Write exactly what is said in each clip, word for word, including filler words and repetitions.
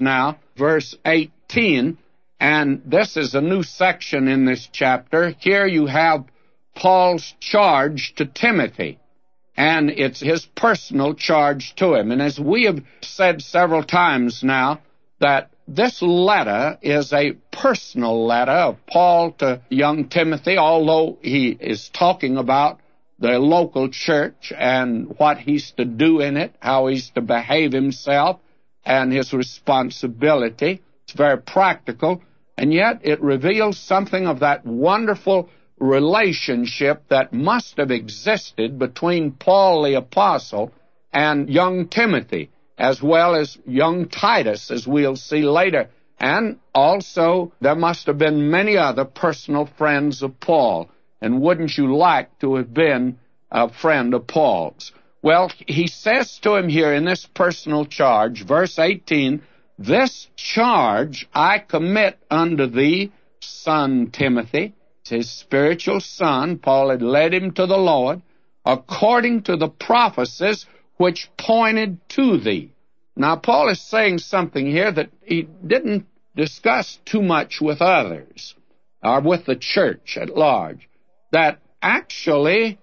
now, verse eighteen, and this is a new section in this chapter. Here you have Paul's charge to Timothy, and it's his personal charge to him. And as we have said several times now, that this letter is a personal letter of Paul to young Timothy, although he is talking about the local church and what he's to do in it, how he's to behave himself, and his responsibility. It's very practical, and yet it reveals something of that wonderful relationship that must have existed between Paul the Apostle and young Timothy, as well as young Titus, as we'll see later. And also, there must have been many other personal friends of Paul. And wouldn't you like to have been a friend of Paul's? Well, he says to him here in this personal charge, verse eighteen, "This charge I commit unto thee, son Timothy," his spiritual son. Paul had led him to the Lord, "according to the prophecies which pointed to thee." Now, Paul is saying something here that he didn't discuss too much with others, or with the church at large, that actually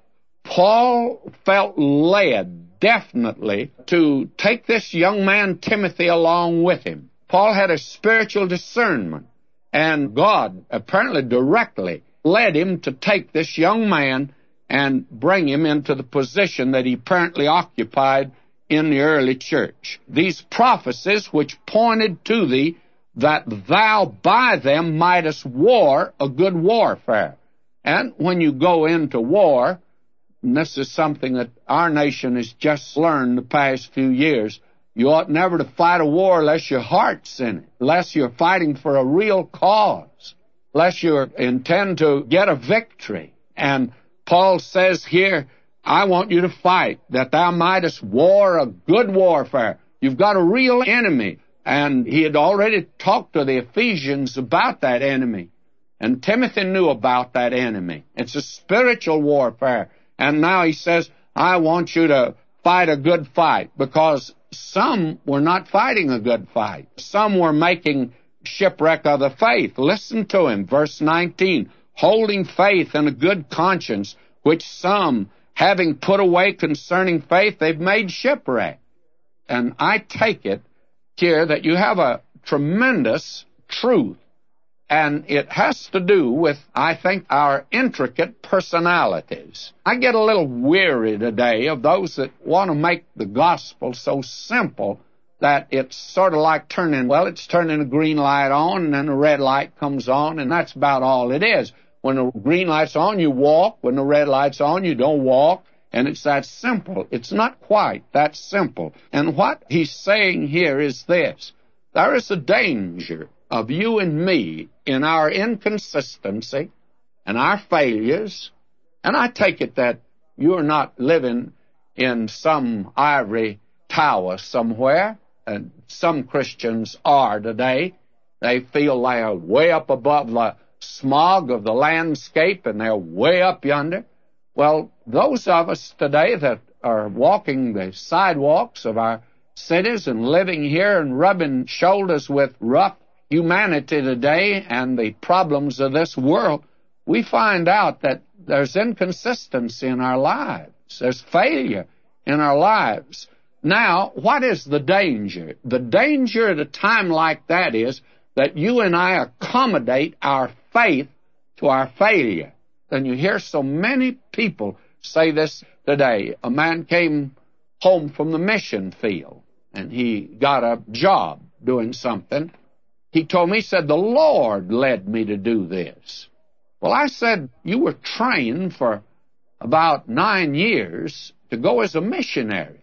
Paul felt led, definitely, to take this young man Timothy along with him. Paul had a spiritual discernment, and God apparently directly led him to take this young man and bring him into the position that he apparently occupied in the early church. These prophecies which pointed to thee, that thou by them mightest war a good warfare. And when you go into war, and this is something that our nation has just learned the past few years, you ought never to fight a war unless your heart's in it, unless you're fighting for a real cause, unless you intend to get a victory. And Paul says here, I want you to fight, that thou mightest war a good warfare. You've got a real enemy. And he had already talked to the Ephesians about that enemy. And Timothy knew about that enemy. It's a spiritual warfare. And now he says, I want you to fight a good fight, because some were not fighting a good fight. Some were making shipwreck of the faith. Listen to him, verse nineteen, "Holding faith and a good conscience, which some, having put away concerning faith, they've made shipwreck." And I take it here that you have a tremendous truth, and it has to do with, I think, our intricate personalities. I get a little weary today of those that want to make the gospel so simple that it's sort of like turning, well, it's turning a green light on, and then a red light comes on, and that's about all it is. When the green light's on, you walk. When the red light's on, you don't walk. And it's that simple. It's not quite that simple. And what he's saying here is this. There is a danger of you and me in our inconsistency and our failures. And I take it that you're not living in some ivory tower somewhere. And some Christians are today. They feel they are way up above the smog of the landscape, and they're way up yonder. Well, those of us today that are walking the sidewalks of our cities and living here and rubbing shoulders with rough humanity today and the problems of this world, we find out that there's inconsistency in our lives. There's failure in our lives. Now, what is the danger? The danger at a time like that is that you and I accommodate our faith to our failure. And you hear so many people say this today. A man came home from the mission field, and he got a job doing something. He told me, he said, the Lord led me to do this. Well, I said, you were trained for about nine years to go as a missionary.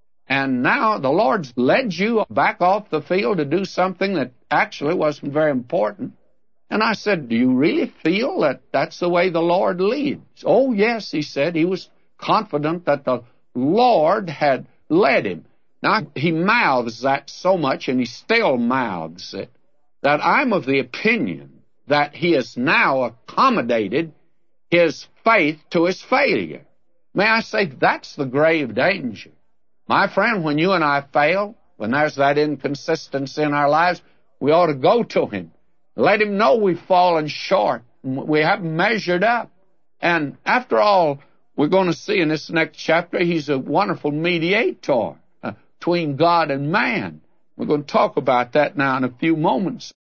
And now the Lord's led you back off the field to do something that actually wasn't very important. And I said, do you really feel that that's the way the Lord leads? Oh, yes, he said. He was confident that the Lord had led him. Now, he mouths that so much, and he still mouths it, that I'm of the opinion that he has now accommodated his faith to his failure. May I say, that's the grave danger. My friend, when you and I fail, When there's that inconsistency in our lives, we ought to go to Him. Let Him know we've fallen short. We haven't measured up. And after all, we're going to see in this next chapter, He's a wonderful mediator uh, between God and man. We're going to talk about that now in a few moments.